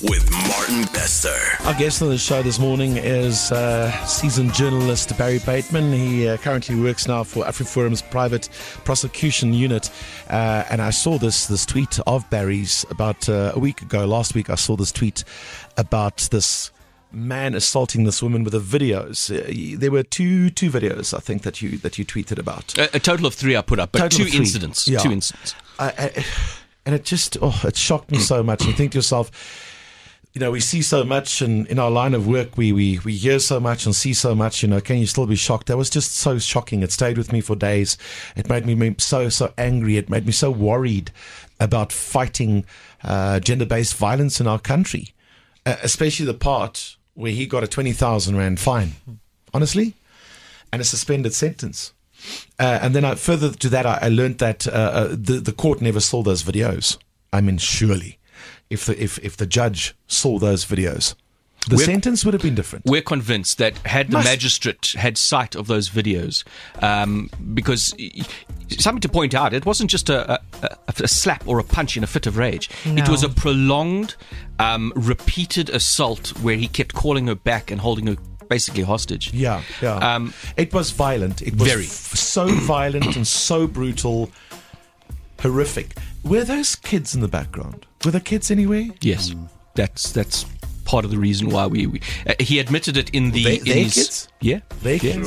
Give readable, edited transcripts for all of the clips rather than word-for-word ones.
with Martin Bester. Our guest on the show this morning is seasoned journalist Barry Bateman. He currently works now for AfriForum's private prosecution unit. And I saw this tweet of Barry's about a week ago. Last week I saw this tweet about this man assaulting this woman with the videos. There were two videos, I think, that you tweeted about. A total of 3 I put up, but Total two of 3. incidents. Yeah. 2 incidents. And it just, it shocked me so much. You think to yourself, you know, we see so much, and in our line of work, we hear so much and see so much. You know, can you still be shocked? That was just so shocking. It stayed with me for days. It made me so angry. It made me so worried about fighting gender-based violence in our country, especially the part where he got a 20,000 rand fine, honestly, and a suspended sentence. And then further to that, I learned that the court never saw those videos. I mean, surely, if the judge saw those videos, the sentence would have been different. We're convinced that had the magistrate had sight of those videos, because something to point out, it wasn't just a slap or a punch in a fit of rage. No. It was a prolonged, repeated assault where he kept calling her back and holding her basically hostage. Yeah. It was violent. It was Very. So violent and so brutal, horrific. Were those kids in the background? Were there kids anywhere? Yes, that's part of the reason why we he admitted it in the Their in his kids? yeah Their yeah. kids?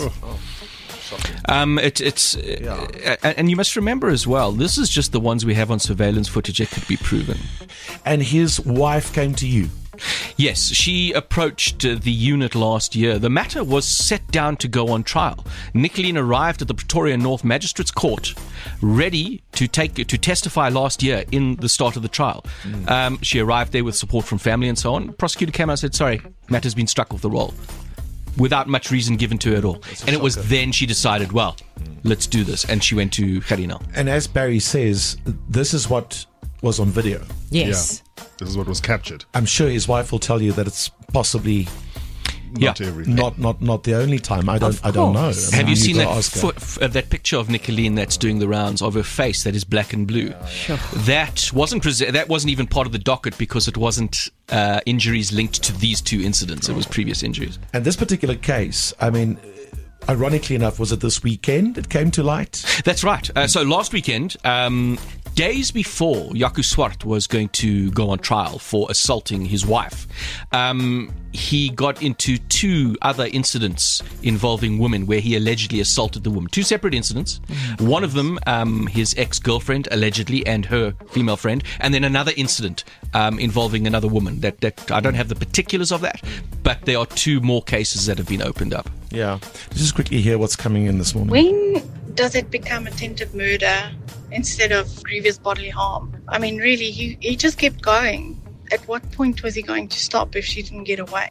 And you must remember as well, this is just the ones we have on surveillance footage that could be proven. And his wife came to you. Yes, she approached the unit last year. The matter was set down to go on trial. Nicoline arrived at the Pretoria North Magistrates Court, ready to testify last year in the start of the trial. She arrived there with support from family and so on. Prosecutor came out and said, sorry, matter's been struck off the roll, without much reason given to her at all. And it was then she decided, well, let's do this. And she went to Gerina. And as Barry says, this is what was on video. Yes. Yeah. This is what was captured. I'm sure his wife will tell you that it's possibly Not everything. not the only time. I don't know. course. Have you seen gotta that ask her. that picture of Nicoline that's doing the rounds of her face that is black and blue? Sure. That wasn't even part of the docket because it wasn't injuries linked to these 2 incidents. It was previous injuries. And this particular case, I mean, ironically enough, was it this weekend it came to light? That's right. So last weekend, days before Jaco Swart was going to go on trial for assaulting his wife, he got into 2 other incidents involving women where he allegedly assaulted the woman. 2 separate incidents. One of them, his ex-girlfriend, allegedly, and her female friend. And then another incident involving another woman. That I don't have the particulars of that, but there are 2 more cases that have been opened up. Yeah. Let's just quickly hear what's coming in this morning. When does it become attempted murder instead of grievous bodily harm? I mean, really, he just kept going. At what point was he going to stop if she didn't get away?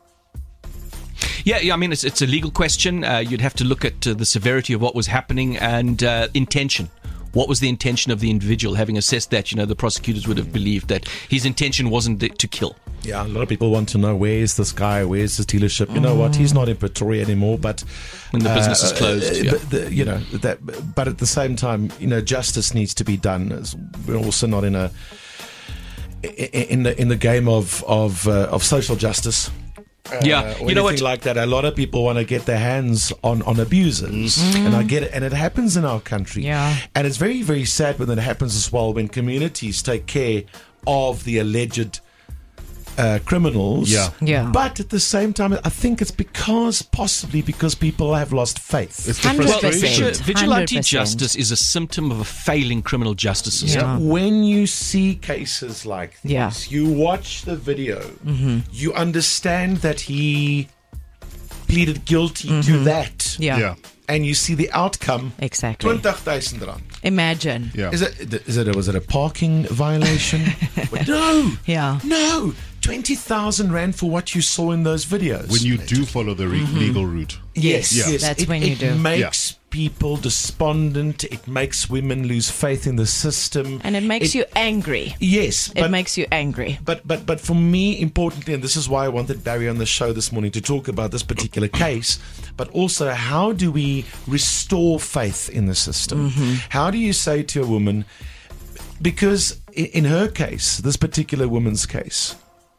Yeah, I mean, it's a legal question. You'd have to look at the severity of what was happening and intention. What was the intention of the individual? Having assessed that, the prosecutors would have believed that his intention wasn't to kill. Yeah, a lot of people want to know, where is this guy? Where's his dealership? You know what? He's not in Pretoria anymore, but When the business is closed. Yeah. But at the same time, justice needs to be done. We're also not in the game of social justice. Yeah, or anything like that. A lot of people want to get their hands on abusers, and I get it, and it happens in our country. Yeah. And it's very, very sad when it happens as well, when communities take care of the alleged criminals. Yeah. But at the same time, I think it's possibly because people have lost faith. It's the 100%. Well, frustration. vigilante 100%. justice is a symptom of a failing criminal justice system. Yeah. When you see cases like this, Yeah. you watch the video, you understand that he pleaded guilty to that. Yeah. Yeah. And you see the outcome. Exactly. 20,000 rand. Imagine. Yeah. Was it a parking violation? No. Yeah. No. 20,000 rand for what you saw in those videos. When you do follow the legal route. Yes, Yeah. yes. That's when you do. It makes people despondent. It makes women lose faith in the system. And it makes you angry. Yes. It makes you angry. But for me, importantly, and this is why I wanted Barry on the show this morning to talk about this particular case, but also how do we restore faith in the system? How do you say to a woman, because in her case, this particular woman's case,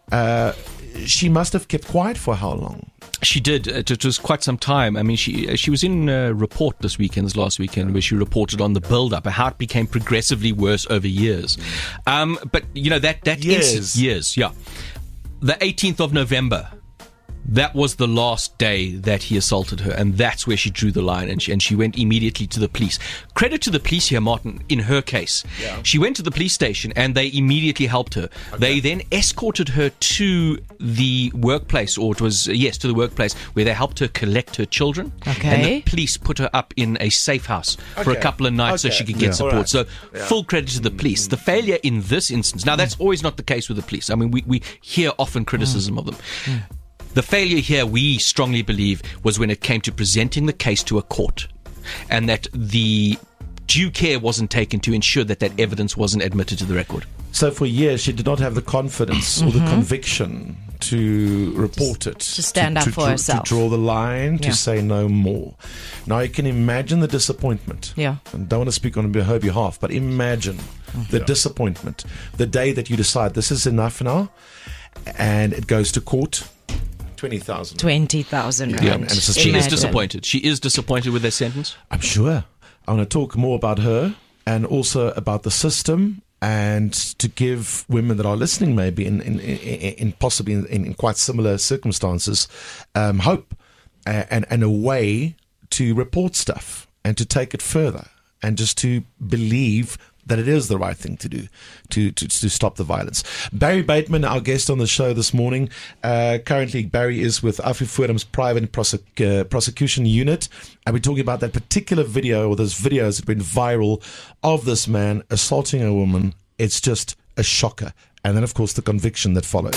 she must have kept quiet for how long? She did. It was quite some time. I mean, she was in a report this last weekend, where she reported on the build-up and how it became progressively worse over years. But, that years, yeah. The 18th of November, that was the last day that he assaulted her, and that's where she drew the line, and she went immediately to the police. Credit to the police here, Martin, in her case. Yeah. She went to the police station, and they immediately helped her. Okay. They then escorted her to the workplace, or to the workplace, where they helped her collect her children. Okay. And the police put her up in a safe house for a couple of nights so she could get support. Right. So full credit to the police. The failure in this instance, now that's always not the case with the police. I mean, we hear often criticism of them. The failure here, we strongly believe, was when it came to presenting the case to a court, and that the due care wasn't taken to ensure that evidence wasn't admitted to the record. So for years, she did not have the confidence or the conviction to report it. To stand up for herself. To draw the line, to say no more. Now, you can imagine the disappointment. Yeah. And don't want to speak on her behalf, but imagine the disappointment. The day that you decide this is enough now, and it goes to court. 20,000. 20,000 rand. Yeah, and she is disappointed. She is disappointed with their sentence. I'm sure. I want to talk more about her and also about the system, and to give women that are listening, maybe in possibly in quite similar circumstances, hope and a way to report stuff and to take it further, and just to believe that it is the right thing to do to stop the violence. Barry Bateman, our guest on the show this morning. Currently, Barry is with AfriForum's private prosecution unit, and we're talking about that particular video, or those videos that went viral of this man assaulting a woman. It's just a shocker. And then, of course, the conviction that followed.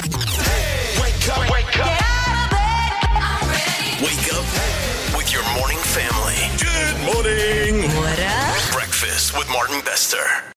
Hey, wake up, wake up. Wake up with your morning family. Good morning. What up? Breakfast with Martin Bester.